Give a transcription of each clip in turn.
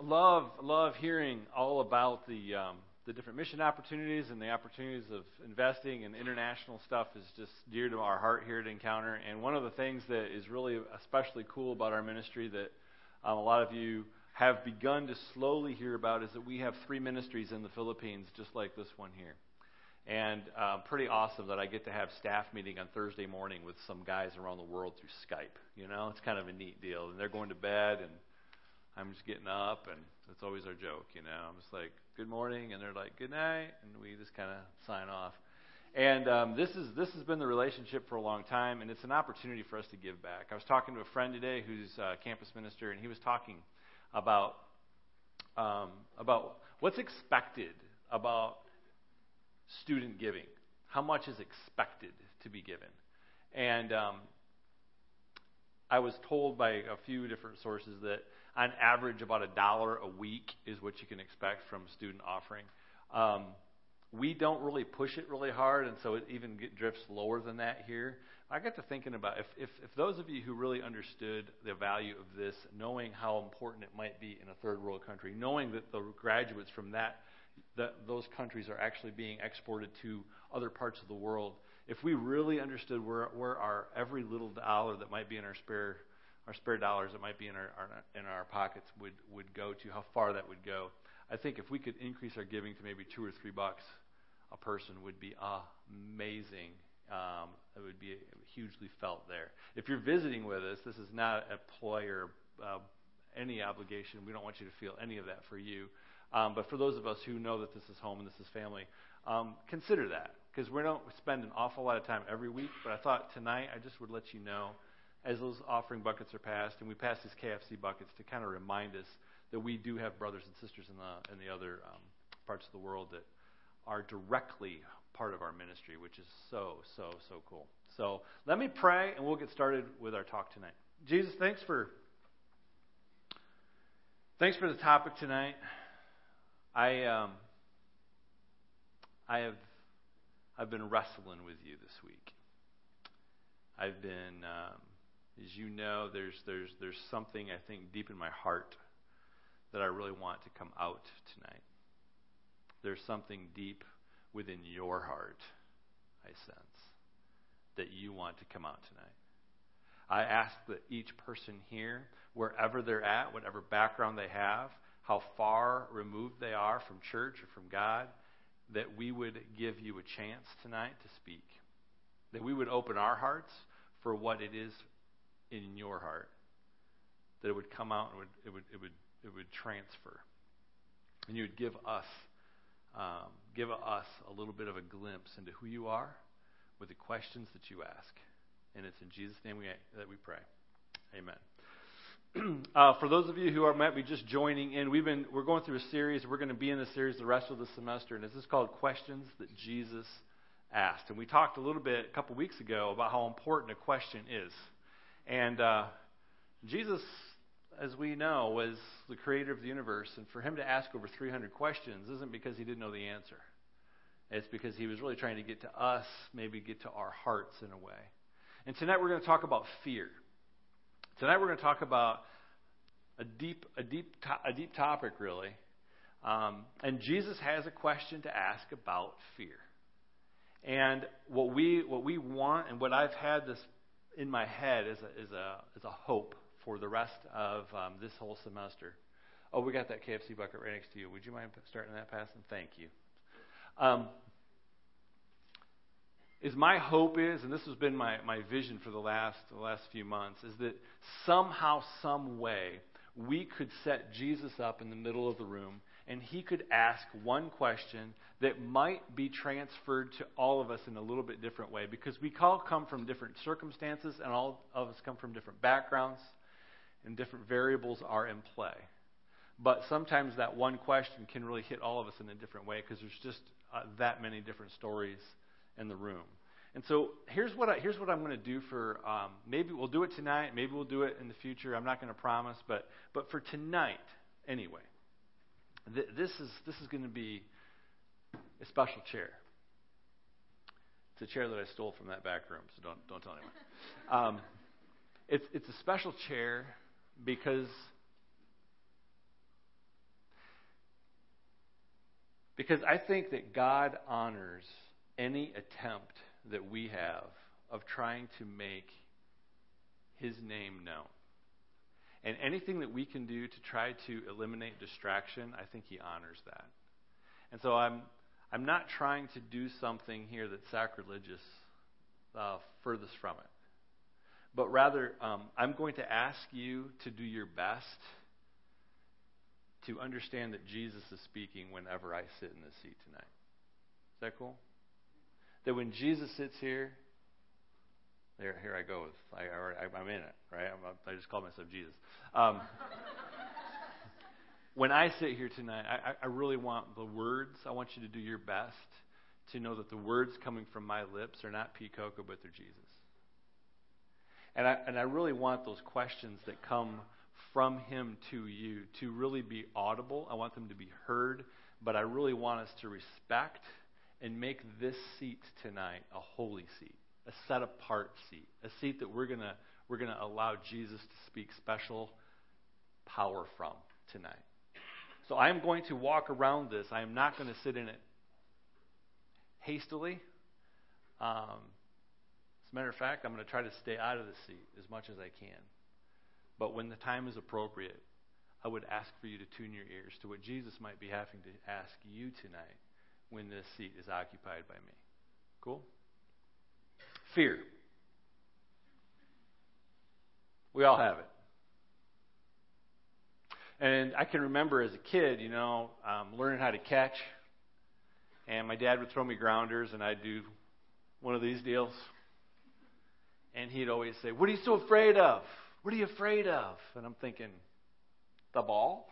love hearing all about the different mission opportunities and the opportunities of investing in international stuff is just dear to our heart here at Encounter. And one of the things that is really especially cool about our ministry that a lot of you have begun to slowly hear about is that we have 3 ministries in the Philippines, just like this one here. And pretty awesome that I get to have staff meeting on Thursday morning with some guys around the world through Skype. You know, it's kind of a neat deal. And they're going to bed, and I'm just getting up, and it's always our joke, you know. I'm just like, good morning, and they're like, good night, and we just kind of sign off. And this has been the relationship for a long time, and it's an opportunity for us to give back. I was talking to a friend today who's a campus minister, and he was talking about what's expected about student giving. How much is expected to be given? And I was told by a few different sources that on average about $1 a week is what you can expect from student offering. We don't really push it really hard, and so it even drifts lower than that here. I got to thinking about if those of you who really understood the value of this, knowing how important it might be in a third world country, knowing that the graduates from those countries are actually being exported to other parts of the world, if we really understood where our every little dollar that might be in our spare dollars that might be in our pockets would go to, how far that would go. I think if we could increase our giving to maybe $2 or $3 a person would be amazing. It would be hugely felt there. If you're visiting with us, this is not a ploy or any obligation. We don't want you to feel any of that for you. But for those of us who know that this is home and this is family, consider that. Because we don't spend an awful lot of time every week. But I thought tonight I just would let you know, as those offering buckets are passed, and we pass these KFC buckets to kind of remind us that we do have brothers and sisters in the other parts of the world that are directly part of our ministry, which is so cool. So let me pray, and we'll get started with our talk tonight. Jesus, thanks for the topic tonight. I've been wrestling with you this week. I've been, as you know, there's something I think deep in my heart that I really want to come out tonight. There's something deep within your heart, I sense, that you want to come out tonight. I ask that each person here, wherever they're at, whatever background they have, how far removed they are from church or from God, that we would give you a chance tonight to speak. That we would open our hearts for what it is in your heart. That it would come out and it would transfer. And you would give us a little bit of a glimpse into who you are with the questions that you ask. And it's in Jesus' name that we pray. Amen. For those of you who might be just joining in, we're going through a series. We're going to be in the series the rest of the semester, and this is called Questions That Jesus Asked. And we talked a little bit a couple weeks ago about how important a question is. And Jesus, as we know, was the creator of the universe, and for him to ask over 300 questions isn't because he didn't know the answer. It's because he was really trying to get to us, maybe get to our hearts in a way. And tonight we're going to talk about fear. Tonight we're going to talk about a deep topic, really. And Jesus has a question to ask about fear. And what we want, and what I've had this in my head is a hope for the rest of this whole semester. Oh, we got that KFC bucket right next to you. Would you mind starting that passing? Thank you. My hope is, and this has been my vision for the last few months, is that somehow, some way, we could set Jesus up in the middle of the room, and he could ask one question that might be transferred to all of us in a little bit different way, because we all come from different circumstances, and all of us come from different backgrounds, and different variables are in play. But sometimes that one question can really hit all of us in a different way, because there's just that many different stories in the room. And so here's what I'm going to do for, maybe we'll do it tonight, maybe we'll do it in the future. I'm not going to promise, but for tonight, anyway, this is going to be a special chair. It's a chair that I stole from that back room, so don't tell anyone. It's a special chair because Because I think that God honors any attempt that we have of trying to make His name known. And anything that we can do to try to eliminate distraction, I think He honors that. And so I'm not trying to do something here that's sacrilegious, furthest from it. But rather, I'm going to ask you to do your best to understand that Jesus is speaking whenever I sit in this seat tonight. Is that cool? That when Jesus sits here I go. I'm in it, right? I just call myself Jesus. When I sit here tonight, I really want the words. I want you to do your best to know that the words coming from my lips are not Pete Coco, but they're Jesus. And I really want those questions that come from Him to you to really be audible. I want them to be heard, but I really want us to respect and make this seat tonight a holy seat, a set-apart seat, a seat that we're gonna allow Jesus to speak special power from tonight. So I am going to walk around this. I am not going to sit in it hastily. As a matter of fact, I'm going to try to stay out of the seat as much as I can. But when the time is appropriate, I would ask for you to tune your ears to what Jesus might be having to ask you tonight when this seat is occupied by me. Cool? Fear. We all have it. And I can remember as a kid, learning how to catch. And my dad would throw me grounders, and I'd do one of these deals. And he'd always say, "What are you so afraid of? What are you afraid of?" And I'm thinking, the ball?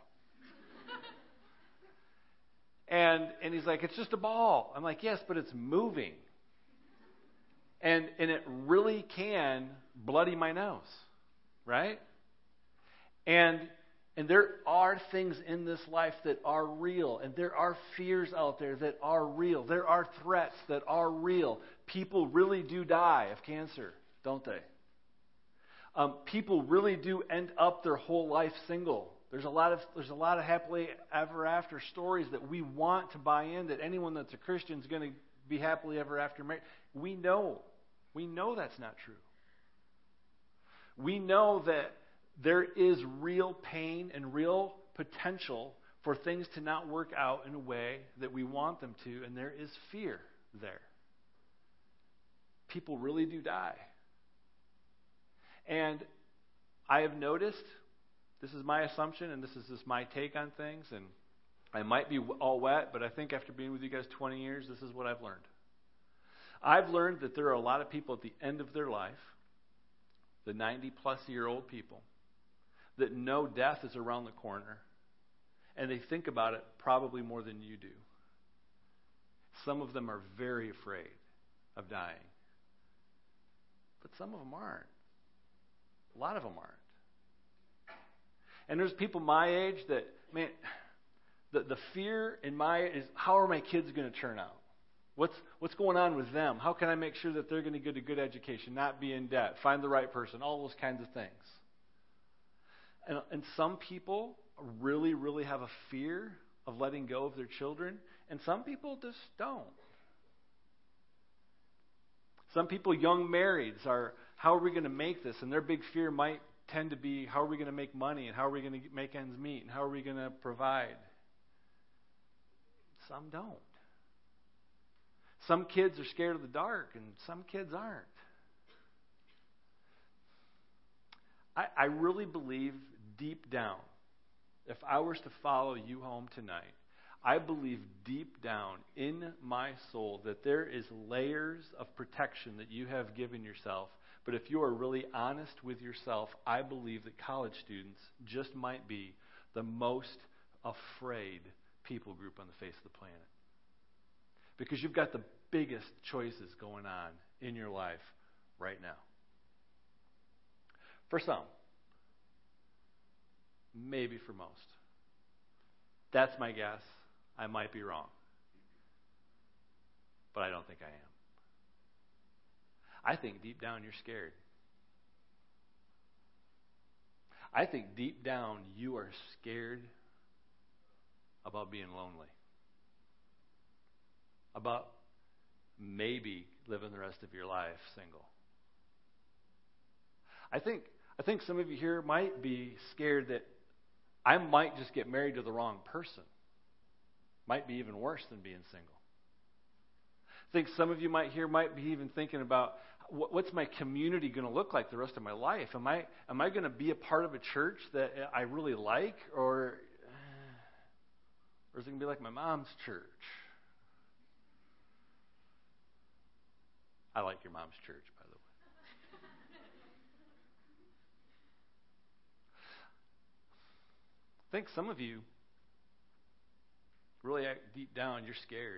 and he's like, "It's just a ball." I'm like, "Yes, but it's moving." And it really can bloody my nose, right? And there are things in this life that are real. And there are fears out there that are real. There are threats that are real. People really do die of cancer, don't they? People really do end up their whole life single. There's a lot of happily ever after stories that we want to buy in, that anyone that's a Christian is going to be happily ever after married. We know that's not true. We know that there is real pain and real potential for things to not work out in a way that we want them to, and there is fear there. People really do die. And I have noticed, this is my assumption, and this is just my take on things, and I might be all wet, but I think after being with you guys 20 years, this is what I've learned. I've learned that there are a lot of people at the end of their life, the 90-plus-year-old people, that know death is around the corner, and they think about it probably more than you do. Some of them are very afraid of dying, but some of them aren't. A lot of them aren't. And there's people my age that, man, the fear in my is, how are my kids going to turn out? What's going on with them? How can I make sure that they're going to get a good education, not be in debt, find the right person, all those kinds of things. And some people really, really have a fear of letting go of their children, and some people just don't. Some people, young marrieds, are, how are we going to make this? And their big fear might tend to be, how are we going to make money, and how are we going to make ends meet, and how are we going to provide? Some don't. Some kids are scared of the dark, and some kids aren't. I really believe deep down, if I was to follow you home tonight, I believe deep down in my soul that there is layers of protection that you have given yourself. But if you are really honest with yourself, I believe that college students just might be the most afraid people group on the face of the planet. Because you've got the biggest choices going on in your life right now. For some. Maybe for most. That's my guess. I might be wrong. But I don't think I am. I think deep down you're scared. I think deep down you are scared about being lonely. about maybe living the rest of your life single. I think some of you here might be scared that I might just get married to the wrong person. Might be even worse than being single. I think some of you might be even thinking about what's my community going to look like the rest of my life? Am I going to be a part of a church that I really like, or is it going to be like my mom's church? I like your mom's church, by the way. I think some of you, really deep down, you're scared.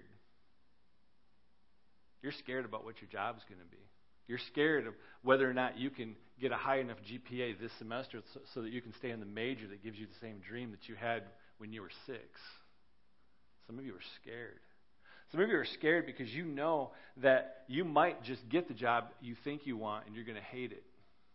You're scared about what your job's going to be. You're scared of whether or not you can get a high enough GPA this semester so that you can stay in the major that gives you the same dream that you had when you were 6. Some of you are scared. Some of you are scared because you know that you might just get the job you think you want and you're going to hate it.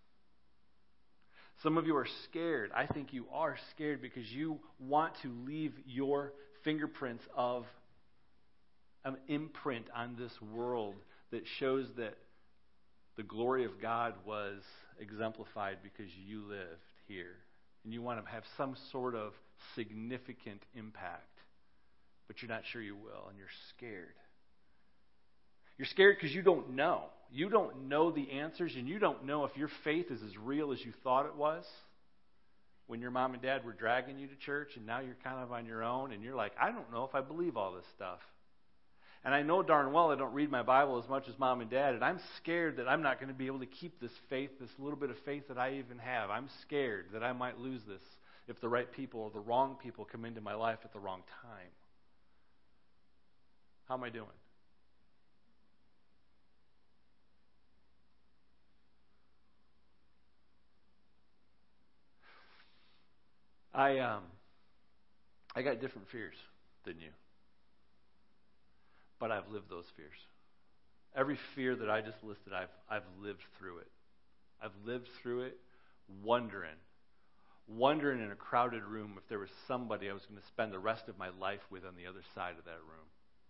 Some of you are scared. I think you are scared because you want to leave your fingerprints of an imprint on this world that shows that the glory of God was exemplified because you lived here. And you want to have some sort of significant impact. But you're not sure you will, and you're scared. You're scared because you don't know. You don't know the answers, and you don't know if your faith is as real as you thought it was when your mom and dad were dragging you to church, and now you're kind of on your own, and you're like, I don't know if I believe all this stuff. And I know darn well I don't read my Bible as much as mom and dad, and I'm scared that I'm not going to be able to keep this faith, this little bit of faith that I even have. I'm scared that I might lose this if the right people or the wrong people come into my life at the wrong time. How am I doing? I got different fears than you. But I've lived those fears. Every fear that I just listed, I've lived through it. I've lived through it wondering in a crowded room if there was somebody I was going to spend the rest of my life with on the other side of that room.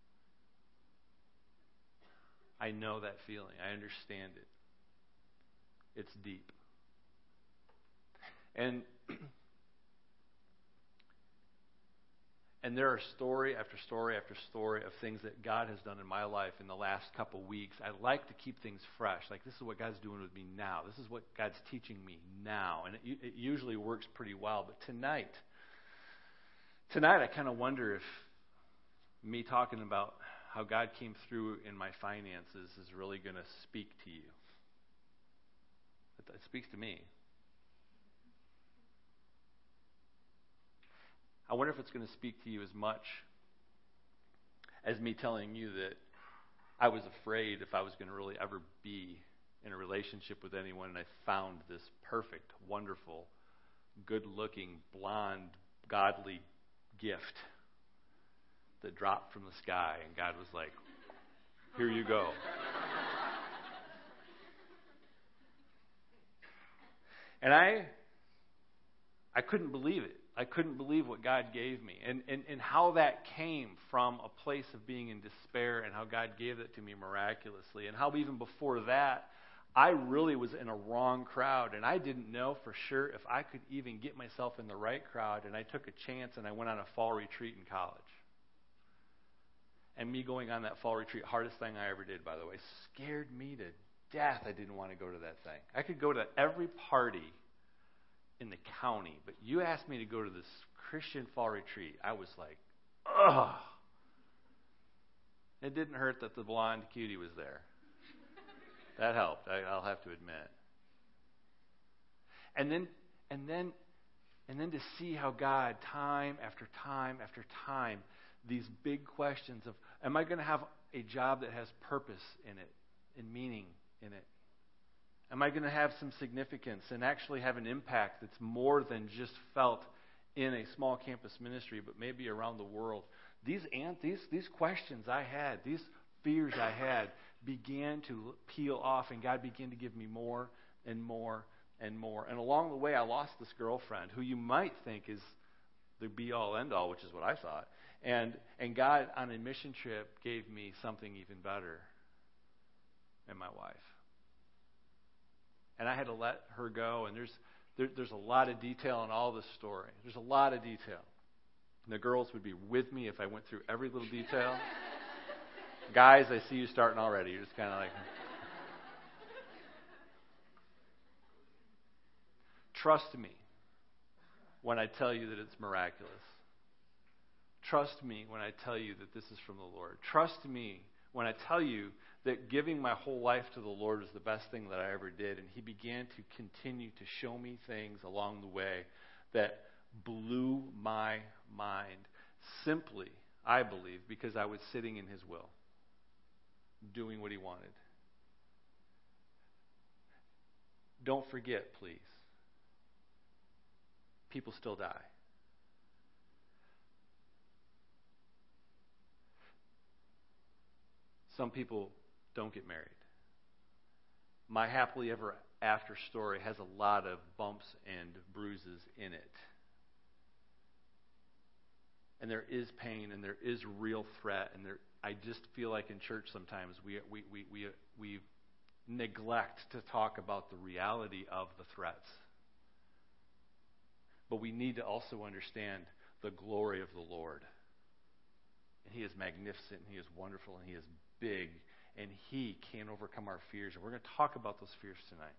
I know that feeling. I understand it. It's deep. And there are story after story after story of things that God has done in my life in the last couple weeks. I like to keep things fresh. Like, this is what God's doing with me now. This is what God's teaching me now. And it usually works pretty well. But tonight I kind of wonder if me talking about how God came through in my finances is really going to speak to you. It speaks to me. I wonder if it's going to speak to you as much as me telling you that I was afraid if I was going to really ever be in a relationship with anyone, and I found this perfect, wonderful, good-looking, blonde, godly gift that dropped from the sky, and God was like, here you go. And I couldn't believe it. I couldn't believe what God gave me and how that came from a place of being in despair and how God gave it to me miraculously, and how even before that I really was in a wrong crowd and I didn't know for sure if I could even get myself in the right crowd, and I took a chance and I went on a fall retreat in college. And me going on that fall retreat, hardest thing I ever did, by the way, scared me to death. I didn't want to go to that thing. I could go to every party in the county, but you asked me to go to this Christian fall retreat, I was like, ugh. It didn't hurt that the blonde cutie was there. That helped, I'll have to admit. And then to see how God, time after time after time, these big questions of, am I going to have a job that has purpose in it, and meaning in it? Am I going to have some significance and actually have an impact that's more than just felt in a small campus ministry, but maybe around the world? These questions I had, these fears I had, began to peel off, and God began to give me more and more and more. And along the way, I lost this girlfriend who you might think is the be-all, end-all, which is what I thought. And God, on a mission trip, gave me something even better in my wife. And I had to let her go, and there's a lot of detail in all this story. There's a lot of detail. And the girls would be with me if I went through every little detail. Guys, I see you starting already. You're just kind of like... Trust me when I tell you that it's miraculous. Trust me when I tell you that this is from the Lord. Trust me when I tell you that giving my whole life to the Lord is the best thing that I ever did. And He began to continue to show me things along the way that blew my mind. Simply, I believe, because I was sitting in His will, doing what He wanted. Don't forget, please. People still die. Some people don't get married. My happily ever after story has a lot of bumps and bruises in it. And there is pain and there is real threat. And I just feel like in church sometimes we neglect to talk about the reality of the threats. But we need to also understand the glory of the Lord. And He is magnificent, and He is wonderful, and He is big, and He can overcome our fears. And we're going to talk about those fears tonight.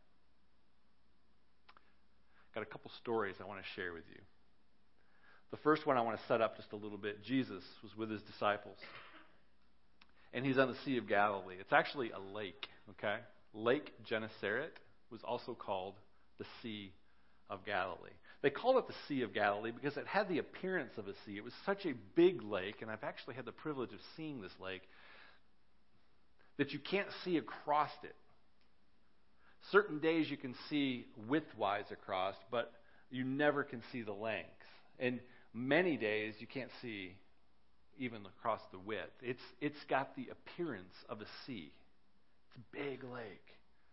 Got a couple stories I want to share with you. The first one I want to set up just a little bit. Jesus was with His disciples, and He's on the Sea of Galilee. It's actually a lake, okay? Lake Gennesaret was also called the Sea of Galilee. They called it the Sea of Galilee because it had the appearance of a sea. It was such a big lake, and I've actually had the privilege of seeing this lake, that you can't see across it. Certain days you can see widthwise across, but you never can see the length. And many days you can't see even across the width. It's got the appearance of a sea. It's a big lake.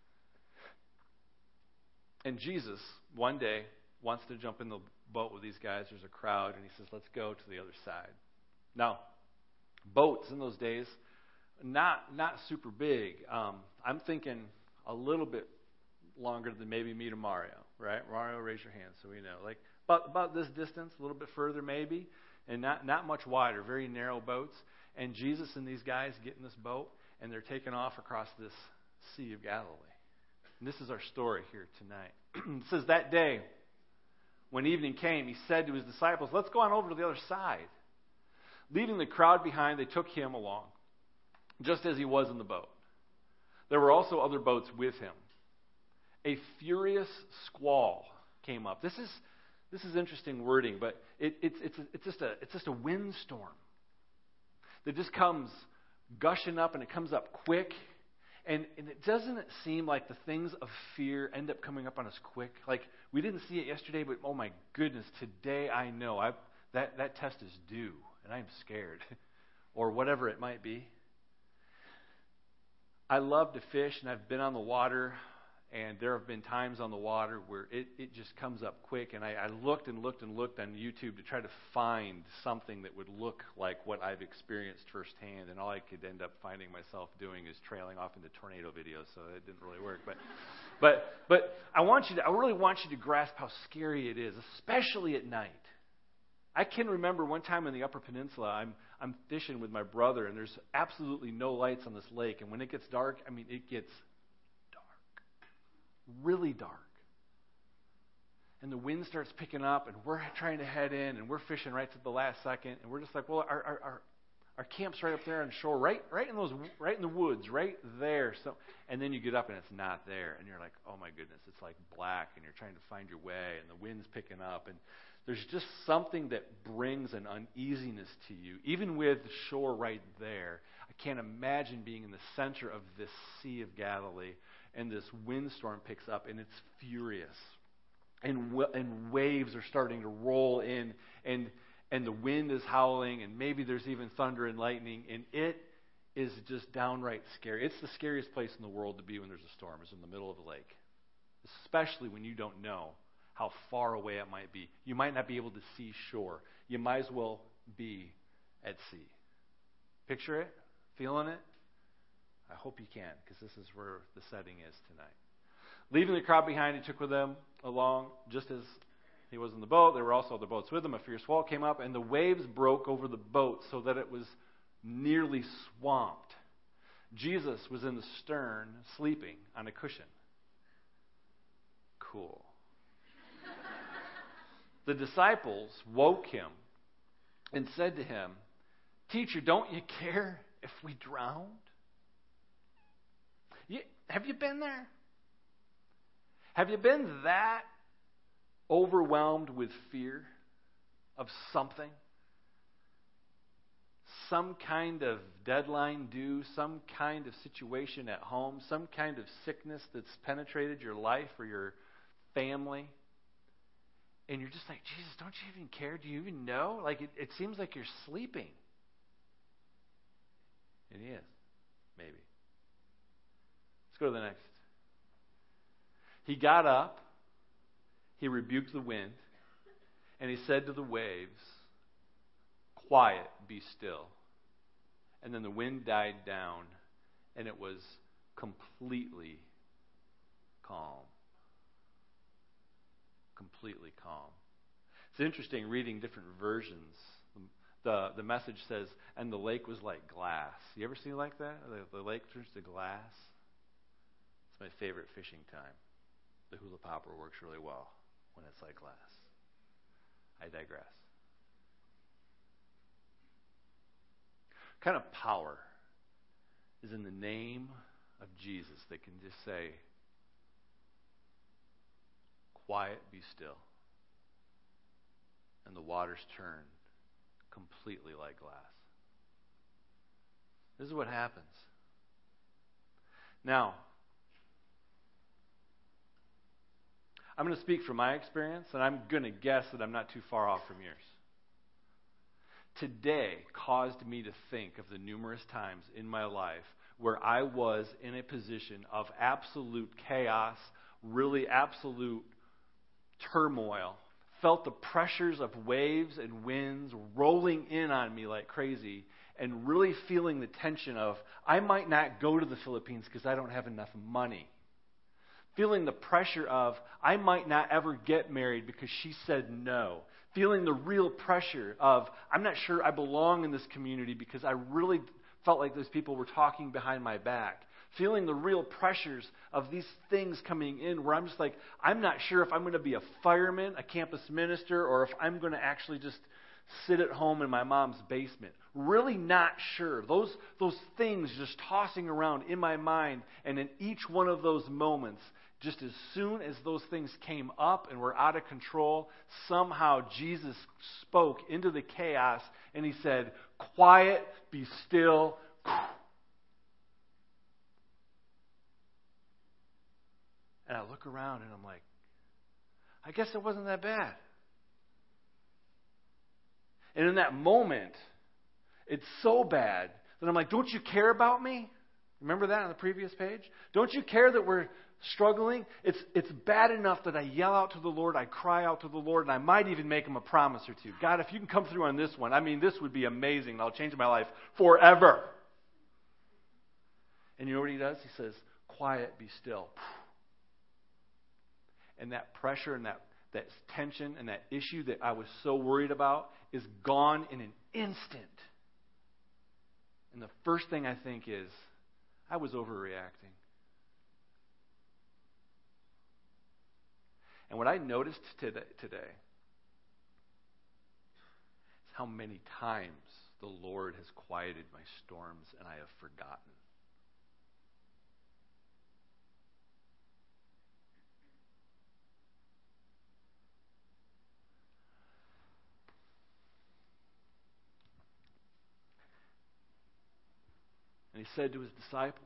And Jesus, one day, wants to jump in the boat with these guys. There's a crowd, and He says, let's go to the other side. Now, boats in those days, not super big. I'm thinking a little bit longer than maybe me to Mario, right? Mario, raise your hand so we know. Like about this distance, a little bit further maybe, and not much wider, very narrow boats. And Jesus and these guys get in this boat, and they're taking off across this Sea of Galilee. And this is our story here tonight. It says, that day, when evening came, He said to His disciples, let's go on over to the other side. Leaving the crowd behind, they took Him along, just as He was in the boat. There were also other boats with Him. A furious squall came up. This is interesting wording, but it's just a windstorm that just comes gushing up, and it comes up quick. And it doesn't seem like the things of fear end up coming up on us quick. Like, we didn't see it yesterday, but oh my goodness, today I know that test is due, and I'm scared. Or whatever it might be. I love to fish, and I've been on the water, and there have been times on the water where it just comes up quick, and I looked and looked and looked on YouTube to try to find something that would look like what I've experienced firsthand, and all I could end up finding myself doing is trailing off into tornado videos, so it didn't really work. But I really want you to grasp how scary it is, especially at night. I can remember one time in the Upper Peninsula, I'm fishing with my brother, and there's absolutely no lights on this lake, and when it gets dark, it gets really dark. And the wind starts picking up, and we're trying to head in, and we're fishing right to the last second, and we're just like, well, our camp's right up there on shore, right in the woods, right there. So, and then you get up and it's not there, and you're like, oh my goodness, it's like black, and you're trying to find your way, and the wind's picking up, and there's just something that brings an uneasiness to you, even with the shore right there. I can't imagine being in the center of this Sea of Galilee, and this windstorm picks up, and it's furious. And waves are starting to roll in, and the wind is howling, and maybe there's even thunder and lightning, and it is just downright scary. It's the scariest place in the world to be when there's a storm, is in the middle of a lake. Especially when you don't know how far away it might be. You might not be able to see shore. You might as well be at sea. Picture it? Feeling it? I hope you can, because this is where the setting is tonight. Leaving the crowd behind, he took with them along, just as he was in the boat. There were also other boats with him. A fierce swell came up, and the waves broke over the boat so that it was nearly swamped. Jesus was in the stern, sleeping on a cushion. Cool. The disciples woke him and said to him, "Teacher, don't you care if we drowned?" Have you been there? Have you been that overwhelmed with fear of something? Some kind of deadline due, some kind of situation at home, some kind of sickness that's penetrated your life or your family. And you're just like, Jesus, don't you even care? Do you even know? Like, it seems like you're sleeping. And he is. Maybe. Let's go to the next. He got up, he rebuked the wind, and he said to the waves, "Quiet, be still." And then the wind died down, and it was completely calm. Completely calm. It's interesting reading different versions. The Message says, "And the lake was like glass." You ever see like that? The lake turns to glass. It's my favorite fishing time. The hula popper works really well when it's like glass. I digress. What kind of power is in the name of Jesus that can just say, "Quiet, be still," and the waters turn completely like glass? This is what happens. Now, I'm going to speak from my experience, and I'm going to guess that I'm not too far off from yours. Today caused me to think of the numerous times in my life where I was in a position of absolute chaos, really absolute turmoil, felt the pressures of waves and winds rolling in on me like crazy, and really feeling the tension of, I might not go to the Philippines because I don't have enough money. Feeling the pressure of, I might not ever get married because she said no. Feeling the real pressure of, I'm not sure I belong in this community because I really felt like those people were talking behind my back. Feeling the real pressures of these things coming in where I'm just like, I'm not sure if I'm going to be a fireman, a campus minister, or if I'm going to actually just sit at home in my mom's basement. Really not sure. Those things just tossing around in my mind, and in each one of those moments, just as soon as those things came up and were out of control, somehow Jesus spoke into the chaos and he said, "Quiet, be still." And I look around and I'm like, I guess it wasn't that bad. And in that moment, it's so bad that I'm like, don't you care about me? Remember that on the previous page? Don't you care that we're struggling? It's bad enough that I yell out to the Lord, I cry out to the Lord, and I might even make him a promise or two. God, if you can come through on this one, I mean, this would be amazing. It'll change my life forever. And you know what he does? He says, "Quiet, be still." And that pressure and that tension and that issue that I was so worried about is gone in an instant. And the first thing I think is, I was overreacting. And what I noticed today is how many times the Lord has quieted my storms and I have forgotten. And he said to his disciples,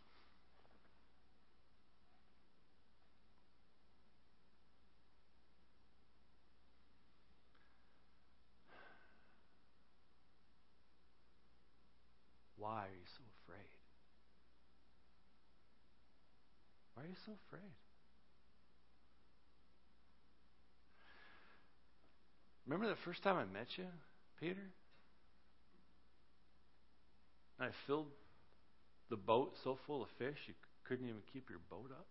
"Why are you so afraid? Why are you so afraid?" Remember the first time I met you, Peter? And I filled the boat so full of fish you couldn't even keep your boat up?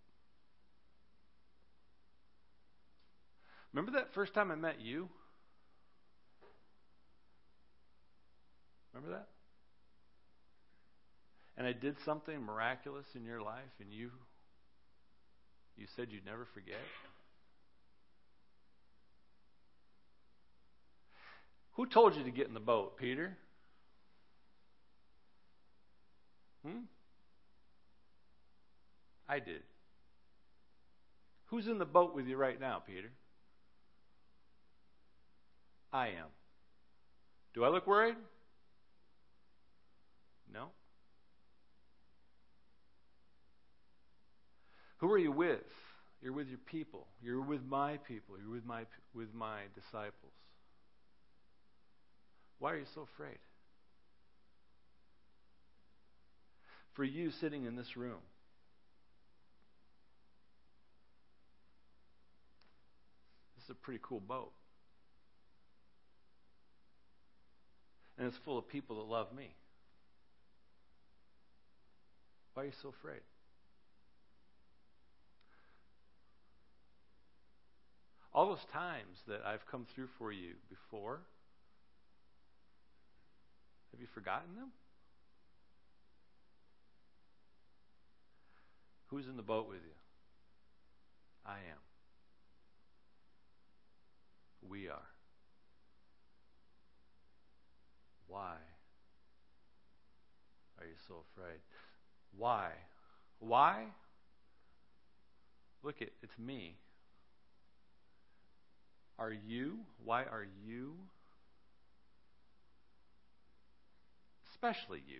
Remember that first time I met you? Remember that? And I did something miraculous in your life, and you said you'd never forget? Who told you to get in the boat, Peter? I did. Who's in the boat with you right now, Peter? I am. Do I look worried? No. Who are you with? You're with your people. You're with my people. You're with my disciples. Why are you so afraid? For you sitting in this room, this is a pretty cool boat. And it's full of people that love me. Why are you so afraid? All those times that I've come through for you before, have you forgotten them? Who's in the boat with you? I am. We are. Why are you so afraid? Why? Why? Look, it's me. Are you? Why are you? Especially you.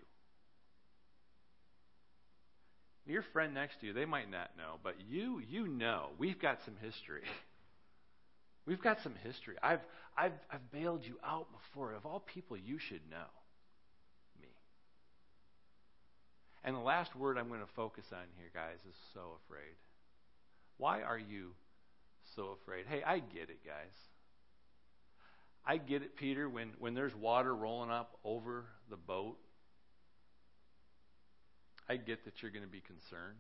Your friend next to you, they might not know, but you know. We've got some history. We've got some history. I've bailed you out before. Of all people, you should know me. And the last word I'm going to focus on here, guys, is so afraid. Why are you so afraid? Hey, I get it, guys. I get it, Peter, when there's water rolling up over the boat. I get that you're going to be concerned.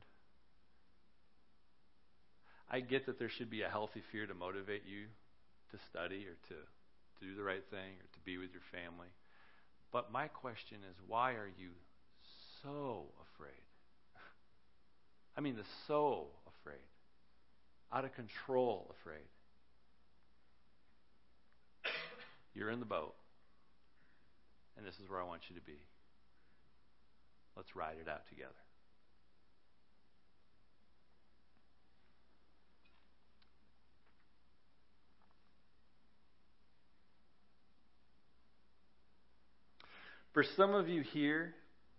I get that there should be a healthy fear to motivate you to study or to do the right thing or to be with your family. But my question is, why are you so afraid? I mean, so afraid. Out of control afraid. You're in the boat. And this is where I want you to be. Let's ride it out together. For some of you here,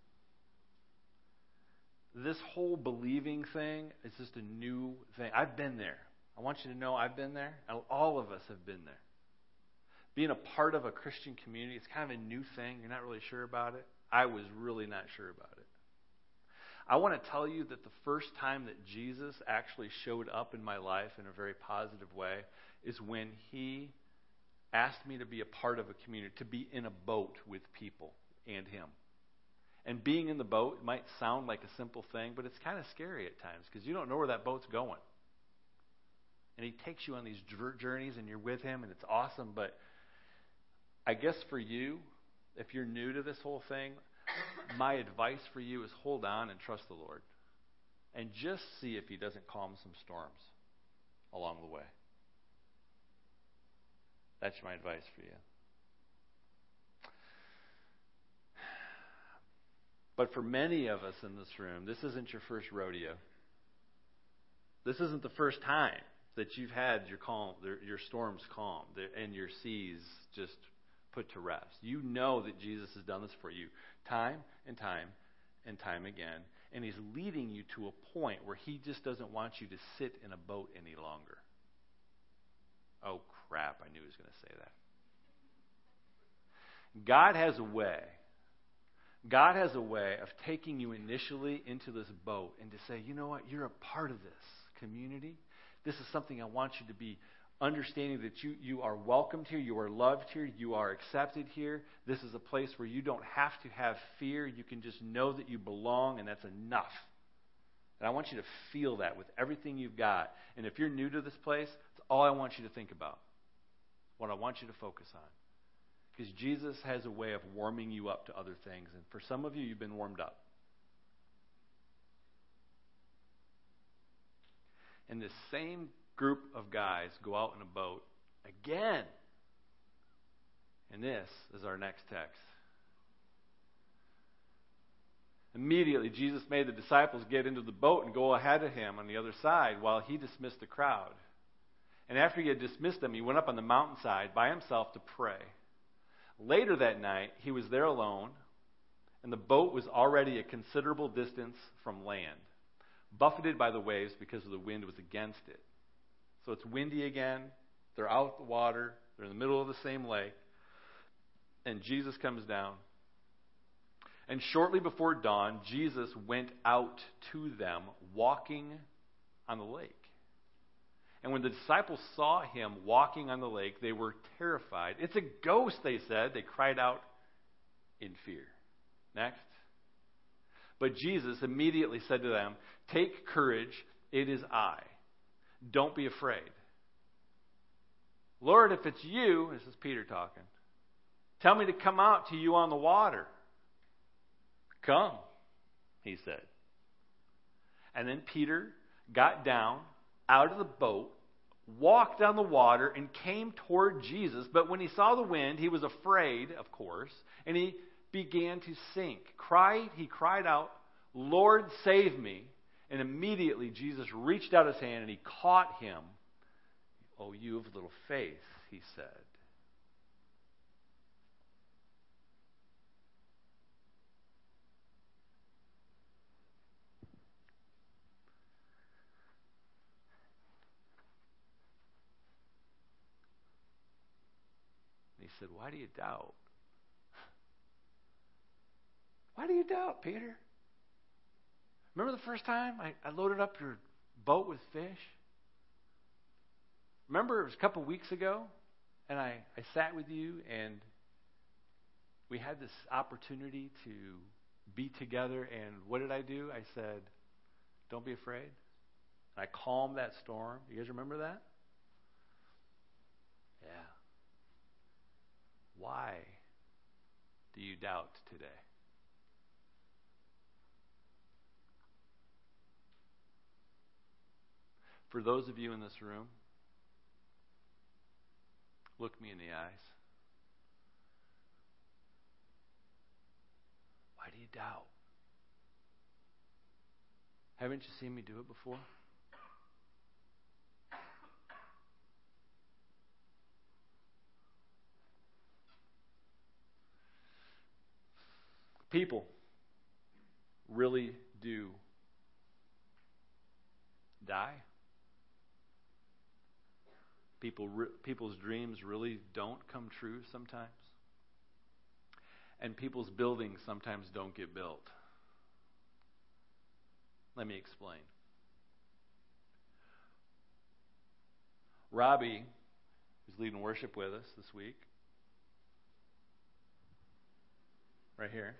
this whole believing thing is just a new thing. I've been there. I want you to know I've been there. All of us have been there. Being a part of a Christian community, it's kind of a new thing. You're not really sure about it. I was really not sure about it. I want to tell you that the first time that Jesus actually showed up in my life in a very positive way is when he asked me to be a part of a community, to be in a boat with people and him. And being in the boat might sound like a simple thing, but it's kind of scary at times because you don't know where that boat's going. And he takes you on these journeys and you're with him and it's awesome. But I guess for you, if you're new to this whole thing, my advice for you is hold on and trust the Lord. And just see if he doesn't calm some storms along the way. That's my advice for you. But for many of us in this room, this isn't your first rodeo. This isn't the first time that you've had your storms calmed and your seas just put to rest. You know that Jesus has done this for you time and time and time again. And he's leading you to a point where he just doesn't want you to sit in a boat any longer. Oh, crap. I knew he was going to say that. God has a way. God has a way of taking you initially into this boat and to say, you know what? You're a part of this community. This is something I want you to be understanding that you are welcomed here, you are loved here, you are accepted here. This is a place where you don't have to have fear. You can just know that you belong, and that's enough. And I want you to feel that with everything you've got. And if you're new to this place, it's all I want you to think about. What I want you to focus on. Because Jesus has a way of warming you up to other things. And for some of you, you've been warmed up. And this same group of guys go out in a boat again. And this is our next text. Immediately, Jesus made the disciples get into the boat and go ahead of him on the other side while he dismissed the crowd. And after he had dismissed them, he went up on the mountainside by himself to pray. Later that night, he was there alone, and the boat was already a considerable distance from land, buffeted by the waves because the wind was against it. So it's windy again. They're out the water. They're in the middle of the same lake. And Jesus comes down. And shortly before dawn, Jesus went out to them walking on the lake. And when the disciples saw him walking on the lake, they were terrified. It's a ghost, they said. They cried out in fear. Next. But Jesus immediately said to them, "Take courage, it is I. Don't be afraid." "Lord, if it's you," this is Peter talking, "tell me to come out to you on the water." "Come," he said. And then Peter got down out of the boat, walked on the water, and came toward Jesus. But when he saw the wind, he was afraid, of course, and he began to sink. He cried out, "Lord, save me." And immediately Jesus reached out his hand and he caught him. "Oh, you of little faith," he said. He said, "Why do you doubt? Why do you doubt, Peter? Remember the first time I loaded up your boat with fish? Remember it was a couple weeks ago, and I sat with you, and we had this opportunity to be together, and what did I do? I said, 'Don't be afraid.' And I calmed that storm. You guys remember that? Yeah. Why do you doubt today?" For those of you in this room, look me in the eyes. Why do you doubt? Haven't you seen me do it before? People really do die. People's dreams really don't come true sometimes. And people's buildings sometimes don't get built. Let me explain. Robbie, who's leading worship with us this week, right here.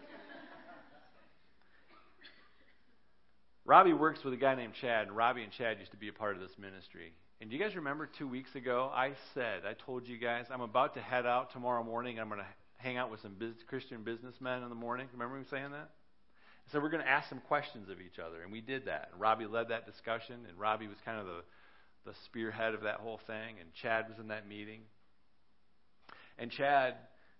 Robbie works with a guy named Chad, and Robbie and Chad used to be a part of this ministry. And do you guys remember 2 weeks ago, I told you guys, I'm about to head out tomorrow morning. I'm going to hang out with some Christian businessmen in the morning. Remember me saying that? So we're going to ask some questions of each other, and we did that. And Robbie led that discussion, and Robbie was kind of the spearhead of that whole thing, and Chad was in that meeting. And Chad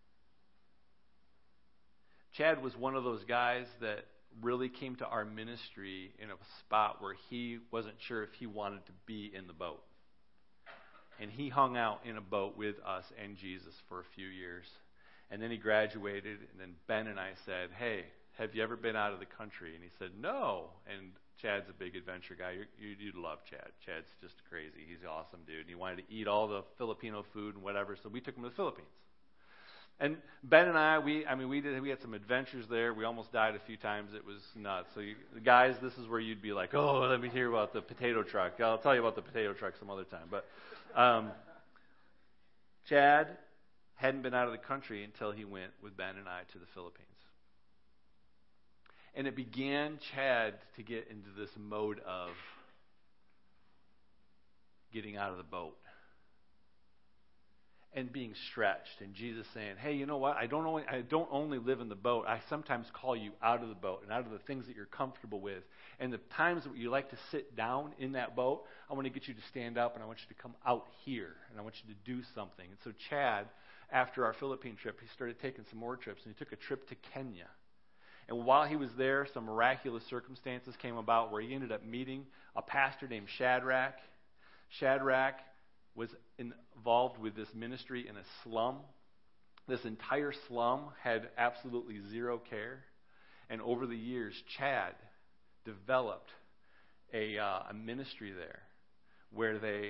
was one of those guys that really came to our ministry in a spot where he wasn't sure if he wanted to be in the boat. And he hung out in a boat with us and Jesus for a few years. And then he graduated, and then Ben and I said, "Hey, have you ever been out of the country?" And he said, "No." And Chad's a big adventure guy. You'd love Chad. Chad's just crazy. He's an awesome dude. And he wanted to eat all the Filipino food and whatever, so we took him to the Philippines. And Ben and I, we had some adventures there. We almost died a few times. It was nuts. So guys, this is where you'd be like, "Oh, let me hear about the potato truck." I'll tell you about the potato truck some other time. But Um, Chad hadn't been out of the country until he went with Ben and I to the Philippines. And it began Chad to get into this mode of getting out of the boat and being stretched. And Jesus saying, hey, you know what? I don't only live in the boat. I sometimes call you out of the boat and out of the things that you're comfortable with. And the times that you like to sit down in that boat, I want to get you to stand up and I want you to come out here and I want you to do something. And so Chad, after our Philippine trip, he started taking some more trips, and he took a trip to Kenya. And while he was there, some miraculous circumstances came about where he ended up meeting a pastor named Shadrach. Shadrach was involved with this ministry in a slum. This entire slum had absolutely zero care. And over the years, Chad developed a ministry there where they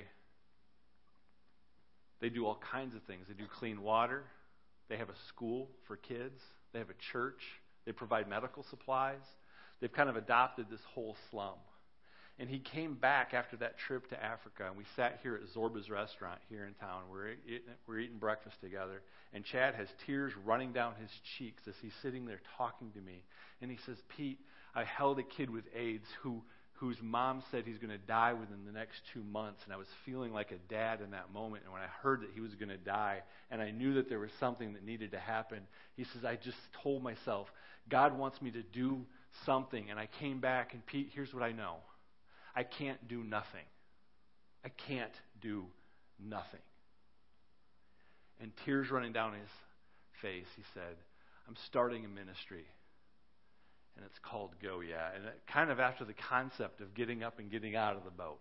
do all kinds of things. They do clean water. They have a school for kids. They have a church. They provide medical supplies. They've kind of adopted this whole slum. And he came back after that trip to Africa, and we sat here at Zorba's restaurant here in town. We're eating breakfast together, and Chad has tears running down his cheeks as he's sitting there talking to me. And he says, Pete, I held a kid with AIDS whose mom said he's going to die within the next 2 months, and I was feeling like a dad in that moment. And when I heard that he was going to die, and I knew that there was something that needed to happen, he says, I just told myself, God wants me to do something. And I came back, and Pete, here's what I know. I can't do nothing. I can't do nothing. And tears running down his face, he said, I'm starting a ministry, and it's called Go Yeah. And kind of after the concept of getting up and getting out of the boat.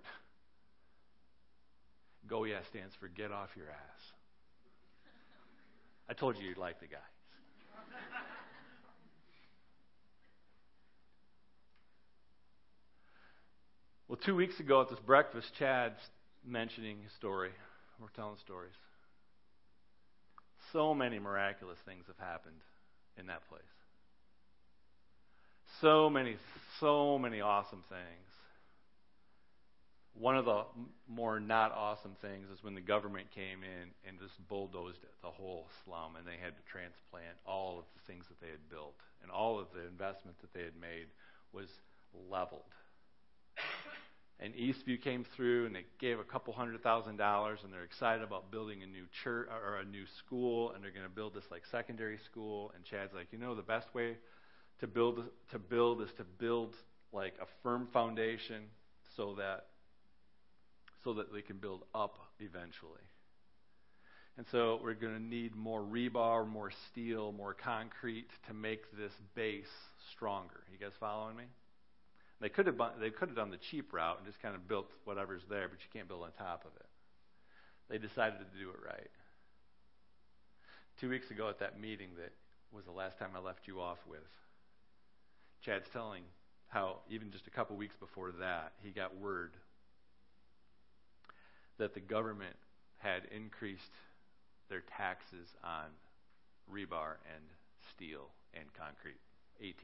Go Yeah stands for get off your ass. I told you you'd like the guy. Well, 2 weeks ago at this breakfast, Chad's mentioning his story. We're telling stories. So many miraculous things have happened in that place. So many awesome things. One of the more not awesome things is when the government came in and just bulldozed the whole slum, and they had to transplant all of the things that they had built, and all of the investment that they had made was leveled. And Eastview came through, and they gave a couple $100,000, and they're excited about building a new church or a new school, and they're going to build this like secondary school. And Chad's like, the best way to build is to build like a firm foundation so that they can build up eventually. And so we're going to need more rebar, more steel, more concrete to make this base stronger. You guys following me? They could have done the cheap route and just kind of built whatever's there, but you can't build on top of it. They decided to do it right. 2 weeks ago at that meeting that was the last time I left you off with, Chad's telling how even just a couple weeks before that, he got word that the government had increased their taxes on rebar and steel and concrete 18%.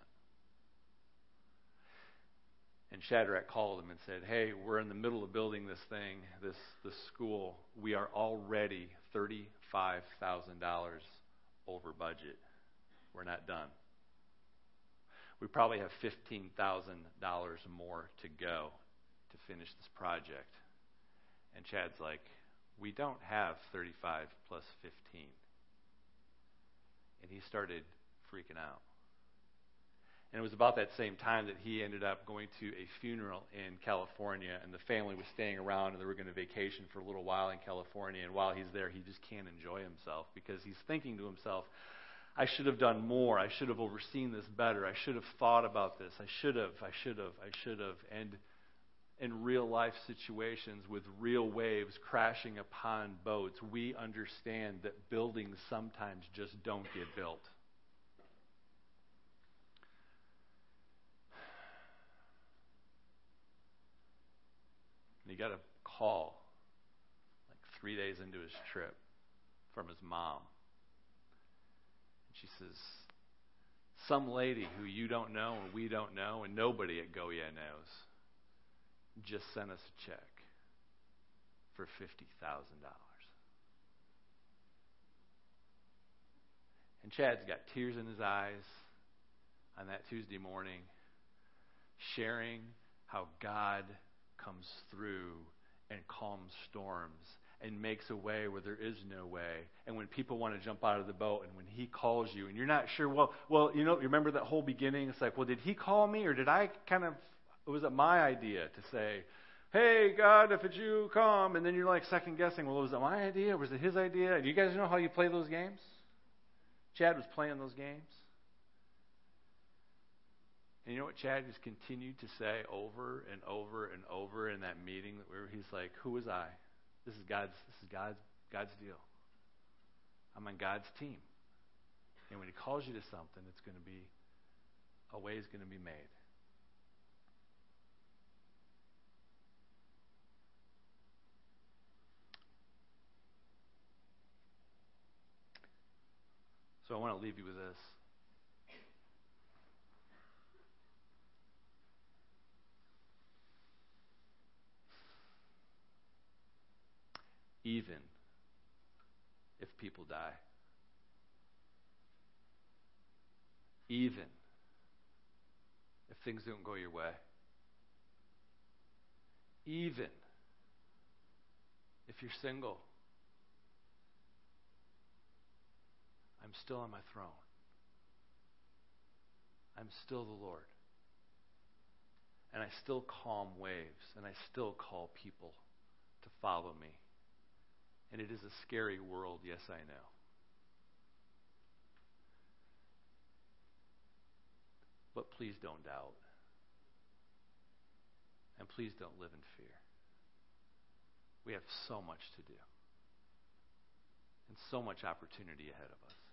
And Shadrach called him and said, hey, we're in the middle of building this thing, this school. We are already $35,000 over budget. We're not done. We probably have $15,000 more to go to finish this project. And Chad's like, we don't have 35 plus 15. And he started freaking out. And it was about that same time that he ended up going to a funeral in California, and the family was staying around, and they were going to vacation for a little while in California. And while he's there, he just can't enjoy himself because he's thinking to himself, I should have done more. I should have overseen this better. I should have thought about this. I should have. And in real life situations with real waves crashing upon boats, we understand that buildings sometimes just don't get built. He got a call like 3 days into his trip from his mom. And she says, some lady who you don't know and we don't know and nobody at Go Yeah knows just sent us a check. for $50,000. And Chad's got tears in his eyes on that Tuesday morning, sharing how God comes through and calms storms and makes a way where there is no way. And when people want to jump out of the boat, and when he calls you and you're not sure, you remember that whole beginning? It's like, well, did he call me, or did I was it my idea to say, hey, God, if it's you, come? And then you're like second guessing, well, was it my idea? Was it his idea? And you guys know how you play those games? Chad was playing those games. And you know what Chad just continued to say over and over and over in that meeting where he's like, who was I? This is God's deal. I'm on God's team. And when he calls you to something, it's going to be, a way is going to be made. So I want to leave you with this. Even if people die, even if things don't go your way, even if you're single, I'm still on my throne. I'm still the Lord. And I still calm waves, and I still call people to follow me. And it is a scary world, yes, I know. But please don't doubt. And please don't live in fear. We have so much to do. And so much opportunity ahead of us.